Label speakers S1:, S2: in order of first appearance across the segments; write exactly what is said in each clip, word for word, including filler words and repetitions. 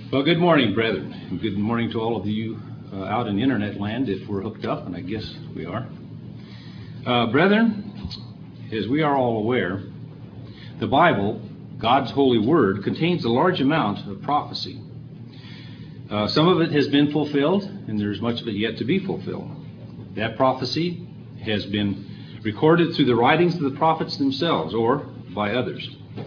S1: Well, good morning, brethren, and good morning to all of you uh, out in internet land, if we're hooked up, and I guess we are. Uh, brethren, as we are all aware, the Bible, God's holy word, contains a large amount of prophecy. Uh, some of it has been fulfilled, and there's much of it yet to be fulfilled. That prophecy has been recorded through the writings of the prophets themselves or by others.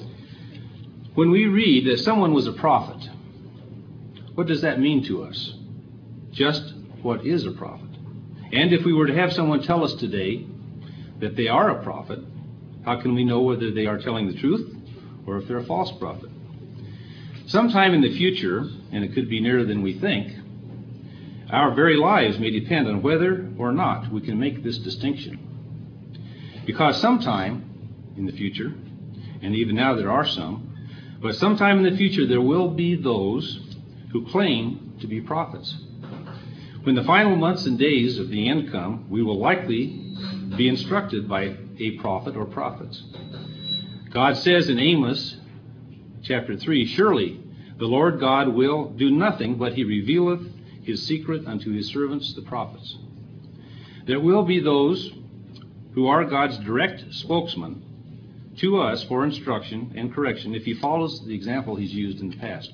S1: When we read that someone was a prophet, what does that mean to us? Just what is a prophet? And if we were to have someone tell us today that they are a prophet, how can we know whether they are telling the truth or if they're a false prophet? Sometime in the future, and it could be nearer than we think, our very lives may depend on whether or not we can make this distinction. Because sometime in the future, and even now there are some, but sometime in the future there will be those who claim to be prophets. When the final months and days of the end come, we will likely be instructed by a prophet or prophets. God says in Amos chapter three, "Surely the Lord God will do nothing, but he revealeth his secret unto his servants the prophets." There will be those who are God's direct spokesman to us for instruction and correction if he follows the example he's used in the past.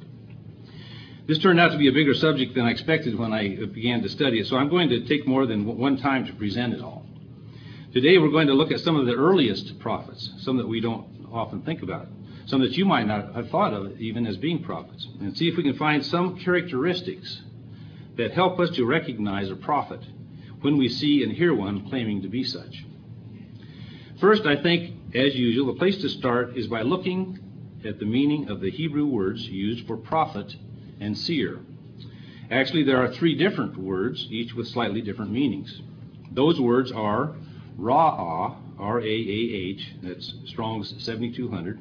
S1: This turned out to be a bigger subject than I expected when I began to study it, so I'm going to take more than one time to present it all. Today we're going to look at some of the earliest prophets, some that we don't often think about, some that you might not have thought of even as being prophets, and see if we can find some characteristics that help us to recognize a prophet when we see and hear one claiming to be such. First, I think, as usual, the place to start is by looking at the meaning of the Hebrew words used for prophet and seer. Actually, there are three different words, each with slightly different meanings. Those words are Ra'ah, R A A H, that's Strong's seventy-two hundred,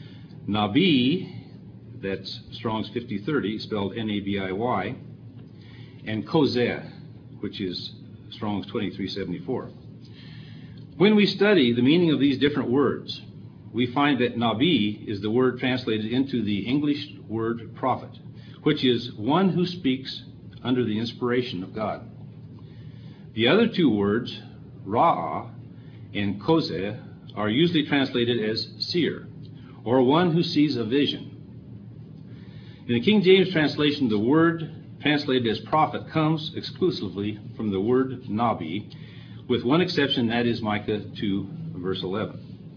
S1: Nabi, that's Strong's fifty thirty, spelled N A B I Y, and Kozeh, which is Strong's twenty-three seventy-four. When we study the meaning of these different words, we find that Nabi is the word translated into the English word prophet, which is one who speaks under the inspiration of God. The other two words, Ra'ah and Kozeh, are usually translated as seer, or one who sees a vision. In the King James translation, the word translated as prophet comes exclusively from the word Nabi, with one exception, that is Micah two, verse eleven.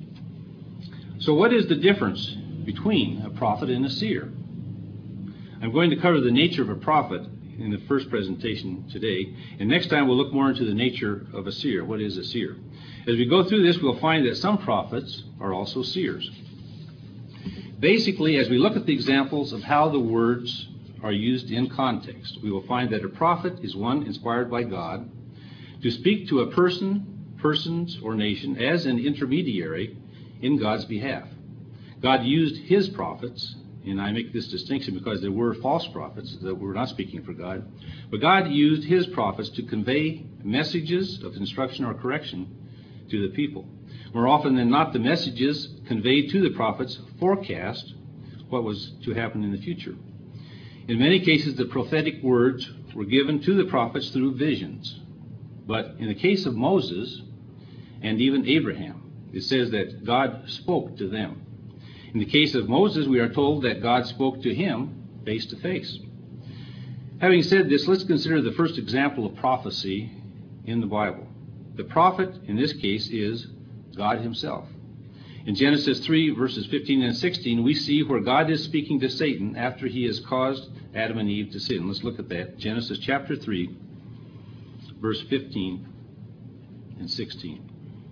S1: So what is the difference between a prophet and a seer? I'm going to cover the nature of a prophet in the first presentation today, and next time we'll look more into the nature of a seer. What is a seer? As we go through this, we'll find that some prophets are also seers. Basically, as we look at the examples of how the words are used in context, we will find that a prophet is one inspired by God to speak to a person, persons, or nation as an intermediary in God's behalf. God used his prophets, and I make this distinction because there were false prophets that were not speaking for God, but God used his prophets to convey messages of instruction or correction to the people. More often than not, the messages conveyed to the prophets forecast what was to happen in the future. In many cases, the prophetic words were given to the prophets through visions. But in the case of Moses and even Abraham, it says that God spoke to them. In the case of Moses, we are told that God spoke to him face to face. Having said this, let's consider the first example of prophecy in the Bible. The prophet in this case is God himself. In Genesis three, verses fifteen and sixteen, we see where God is speaking to Satan after he has caused Adam and Eve to sin. Let's look at that. Genesis chapter three, verse fifteen and sixteen.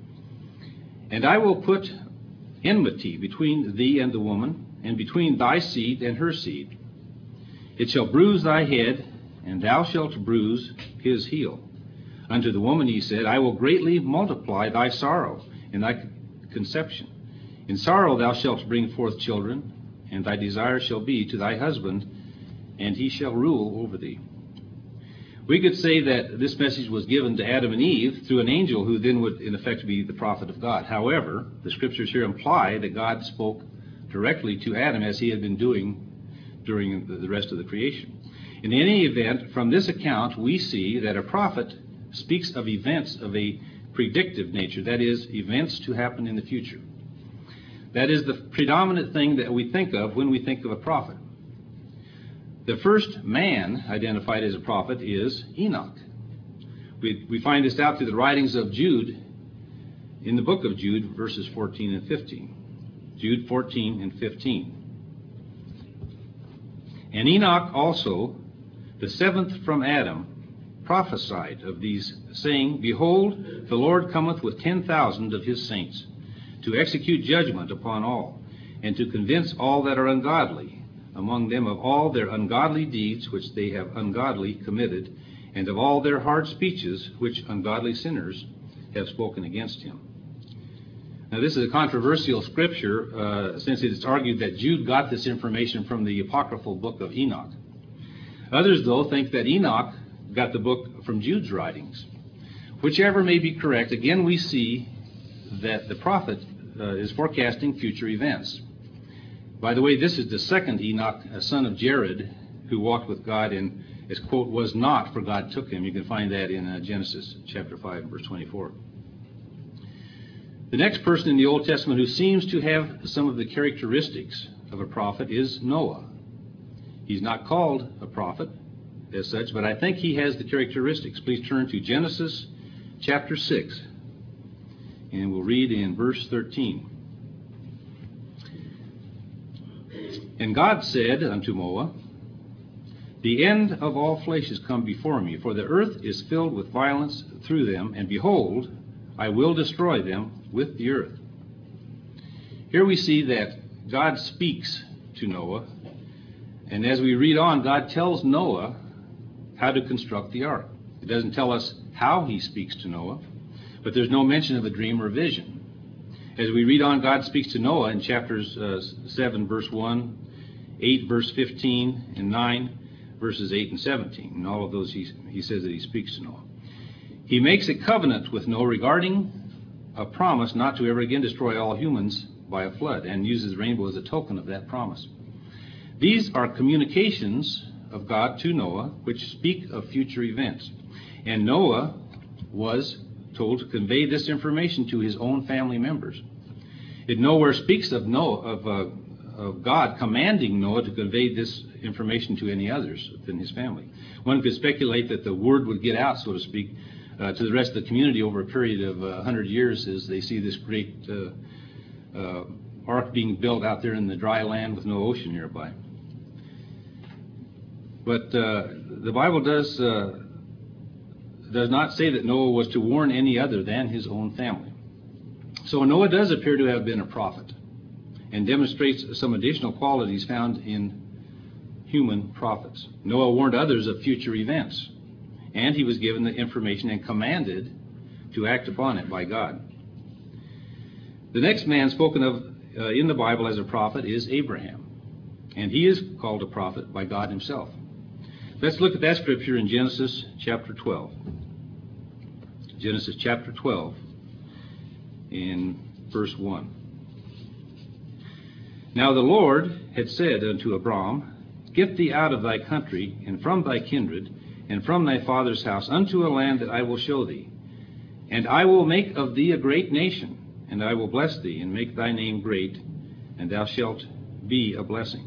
S1: "And I will put enmity between thee and the woman, and between thy seed and her seed. It shall bruise thy head, and thou shalt bruise his heel. Unto the woman he said, I will greatly multiply thy sorrow and thy conception. In sorrow thou shalt bring forth children, and thy desire shall be to thy husband, and he shall rule over thee." We could say that this message was given to Adam and Eve through an angel who then would, in effect, be the prophet of God. However, the scriptures here imply that God spoke directly to Adam as he had been doing during the rest of the creation. In any event, from this account, we see that a prophet speaks of events of a predictive nature, that is, events to happen in the future. That is the predominant thing that we think of when we think of a prophet. The first man identified as a prophet is Enoch. We, we find this out through the writings of Jude, in the book of Jude, verses fourteen and fifteen. Jude fourteen and fifteen. And Enoch also, the seventh from Adam, prophesied of these, saying, Behold, the Lord cometh with ten thousand of his saints, to execute judgment upon all, and to convince all that are ungodly, among them of all their ungodly deeds which they have ungodly committed, and of all their hard speeches which ungodly sinners have spoken against him. Now, this is a controversial scripture, uh, since it is argued that Jude got this information from the apocryphal book of Enoch. Others, though, think that Enoch got the book from Jude's writings. Whichever may be correct, again we see that the prophet uh, is forecasting future events. By the way, this is the second Enoch, a son of Jared, who walked with God and, as quote, was not, for God took him. You can find that in uh, Genesis chapter five, verse twenty-four. The next person in the Old Testament who seems to have some of the characteristics of a prophet is Noah. He's not called a prophet as such, but I think he has the characteristics. Please turn to Genesis chapter six, and we'll read in verse thirteen. And God said unto Noah, The end of all flesh is come before me, for the earth is filled with violence through them, and behold, I will destroy them with the earth. Here we see that God speaks to Noah, and as we read on, God tells Noah how to construct the ark. It doesn't tell us how he speaks to Noah, but there's no mention of a dream or vision. As we read on, God speaks to Noah in chapters uh, seven, verse one, eight, verse fifteen, and nine, verses eight and seventeen. In all of those, he, he says that he speaks to Noah. He makes a covenant with Noah regarding a promise not to ever again destroy all humans by a flood, and uses the rainbow as a token of that promise. These are communications of God to Noah, which speak of future events. And Noah was told to convey this information to his own family members. It nowhere speaks of Noah, of, uh, of God commanding Noah to convey this information to any others within his family. One could speculate that the word would get out, so to speak, uh, to the rest of the community over a period of uh, one hundred years as they see this great uh, uh, ark being built out there in the dry land with no ocean nearby. But uh, the Bible does uh, does not say that Noah was to warn any other than his own family. So Noah does appear to have been a prophet and demonstrates some additional qualities found in human prophets. Noah warned others of future events, and he was given the information and commanded to act upon it by God. The next man spoken of uh, in the Bible as a prophet is Abraham, and he is called a prophet by God himself. Let's look at that scripture in Genesis chapter twelve. Genesis chapter twelve, in verse one. Now the Lord had said unto Abram, Get thee out of thy country, and from thy kindred, and from thy father's house, unto a land that I will show thee. And I will make of thee a great nation, and I will bless thee, and make thy name great, and thou shalt be a blessing.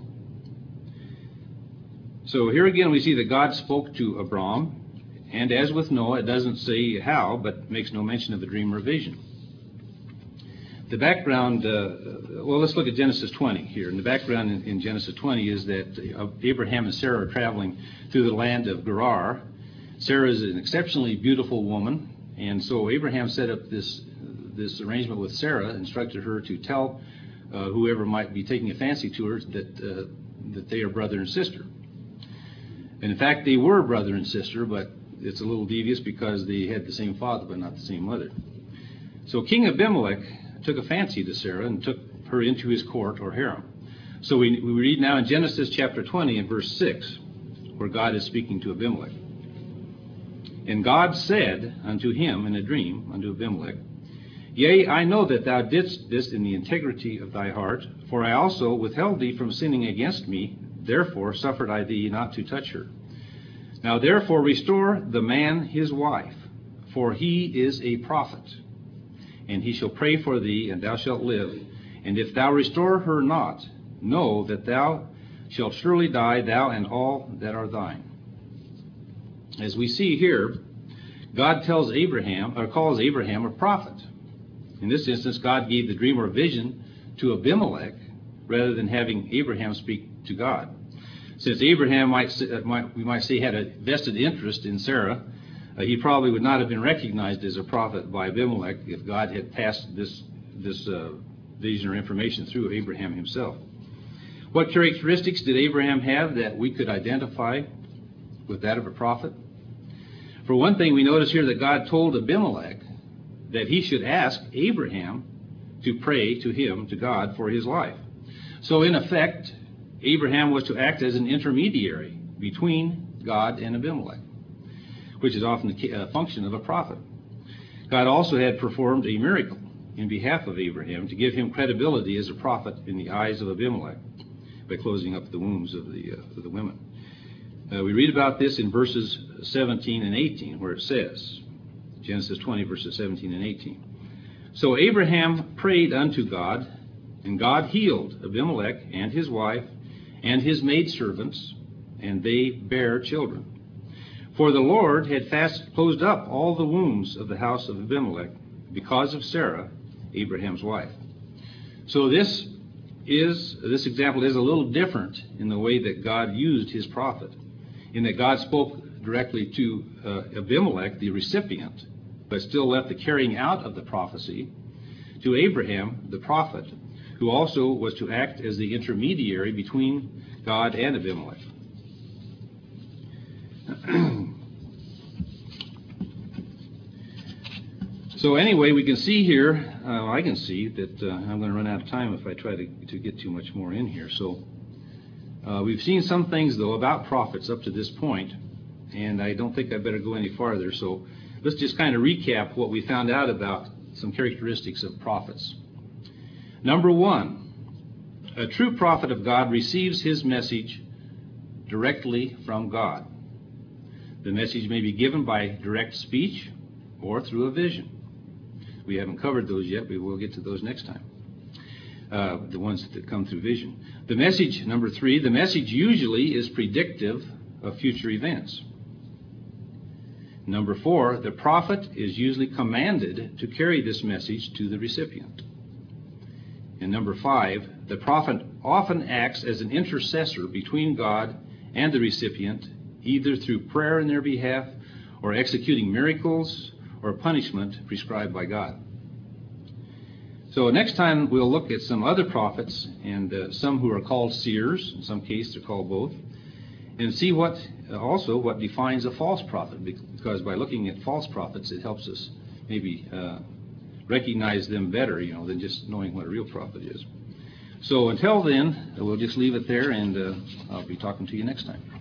S1: So here again we see that God spoke to Abram, and as with Noah, it doesn't say how, but makes no mention of the dream or vision. The background, uh, well, let's look at Genesis twenty here. And the background in, in Genesis twenty is that uh, Abraham and Sarah are traveling through the land of Gerar. Sarah is an exceptionally beautiful woman, and so Abraham set up this, this arrangement with Sarah, instructed her to tell uh, whoever might be taking a fancy to her that, uh, that they are brother and sister. And in fact, they were brother and sister, but it's a little devious because they had the same father but not the same mother. So King Abimelech took a fancy to Sarah and took her into his court or harem. So we, we read now in Genesis chapter twenty and verse six, where God is speaking to Abimelech. And God said unto him in a dream, unto Abimelech, Yea, I know that thou didst this in the integrity of thy heart, for I also withheld thee from sinning against me therefore suffered I thee not to touch her. Now therefore restore the man his wife, for he is a prophet, and he shall pray for thee, and thou shalt live. And if thou restore her not, know that thou shalt surely die, thou and all that are thine. As we see here, God tells Abraham, or calls Abraham a prophet. In this instance, God gave the dream or vision to Abimelech rather than having Abraham speak to God. Since Abraham, might, might we might say, had a vested interest in Sarah, uh, he probably would not have been recognized as a prophet by Abimelech if God had passed this, this uh, vision or information through Abraham himself. What characteristics did Abraham have that we could identify with that of a prophet? For one thing, we notice here that God told Abimelech that he should ask Abraham to pray to him, to God, for his life. So in effect, Abraham was to act as an intermediary between God and Abimelech, which is often the uh, function of a prophet. God also had performed a miracle in behalf of Abraham to give him credibility as a prophet in the eyes of Abimelech by closing up the wombs of the, uh, of the women. Uh, we read about this in verses seventeen and eighteen, where it says, Genesis twenty, verses seventeen and eighteen. So Abraham prayed unto God, and God healed Abimelech and his wife and his maidservants, and they bare children. For the Lord had fast closed up all the wombs of the house of Abimelech because of Sarah, Abraham's wife. So this is this example is a little different in the way that God used his prophet, in that God spoke directly to uh, Abimelech, the recipient, but still left the carrying out of the prophecy to Abraham, the prophet, who also was to act as the intermediary between God and Abimelech. So anyway, we can see here, uh, I can see that uh, I'm going to run out of time if I try to, to get too much more in here. So uh, we've seen some things, though, about prophets up to this point, and I don't think I better go any farther. So let's just kind of recap what we found out about some characteristics of prophets. Number one, a true prophet of God receives his message directly from God. The message may be given by direct speech or through a vision. We haven't covered those yet, but we'll get to those next time, uh, the ones that come through vision. The message, number three, the message usually is predictive of future events. Number four, the prophet is usually commanded to carry this message to the recipient. And number five, the prophet often acts as an intercessor between God and the recipient, either through prayer in their behalf or executing miracles or punishment prescribed by God. So next time we'll look at some other prophets, and uh, some who are called seers, in some cases they're called both, and see what uh, also what defines a false prophet, because by looking at false prophets it helps us maybe uh, recognize them better, you know, than just knowing what a real prophet is. So until then, we'll just leave it there, and uh, I'll be talking to you next time.